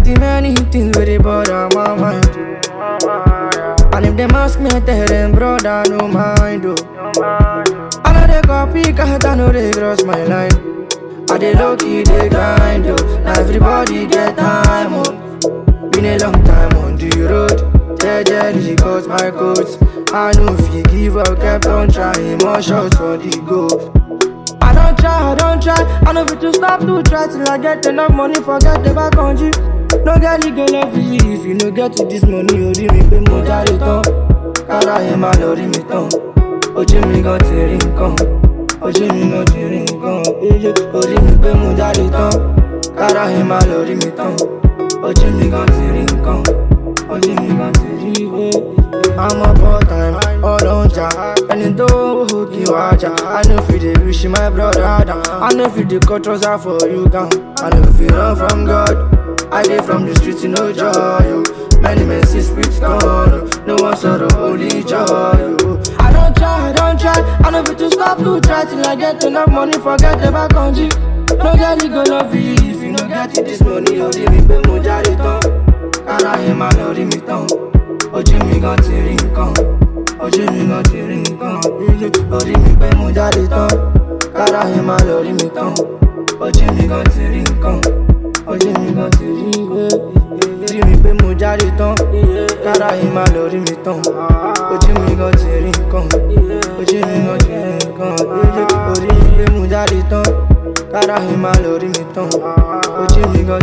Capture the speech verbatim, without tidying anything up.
plenty many things where they bother my mind. And if them ask me, I tell them, brother, no mind, oh. I know they copy, cause I know they cross my line. I they low key, they grind, oh. Now everybody get time, oh. Been a long time on the road. Jelly got my coats. I know if you give up, kept on trying. More shots for the goal. I don't try, I don't try. I know if to stop to try till I get enough money, forget the back on you. No girl, you go love you if you no get to this money. You rí mi pé mo jáde tán. Kára yẹn máa lọ rí mi tán. Ojú mi gan ti rí nǹkan. Ojú mi gan ti rí nǹkan. Orí mi pé mo jáde tán. Kára yẹn máa lọ rí mi tán. Ojú mi gan ti rí nǹkan. Ojú mi gan ti rí nǹkan. I'm up all time, all on ja. And it don't hook you out. I know if you wish my brother down. I know if you the controls are for you down. I know if you run from God. I live from the streets, you know joy. Yo. Many men see spirits gone. Yo. No one sort of holy joy. Yo. I don't try, I don't try. I know if to stop to try till I get enough money, forget the back on G. No girl, you go love you if you no get it this money. You leave me pay mo jare ton. Kara ye ma lo rí mi tán. Ojú mi gan ti rí nǹkan. Ojú mi gan ti rí nǹkan. Orí mi pé mo jáde tán. Kára yẹn máa lọ rí mi tán. Ojú mi gan ti rí nǹkan. Ojú mi gan ti rí nǹkan. Rí mi pé mo jáde tán. Kára yẹn máa lọ rí mi tán. Ojú mi gan ti rí nǹkan. Ojú mi gan ti rí nǹkan. Orí mi pé mo jáde tán. Kára yẹn máa lọ rí mi tán. Ojú mi gan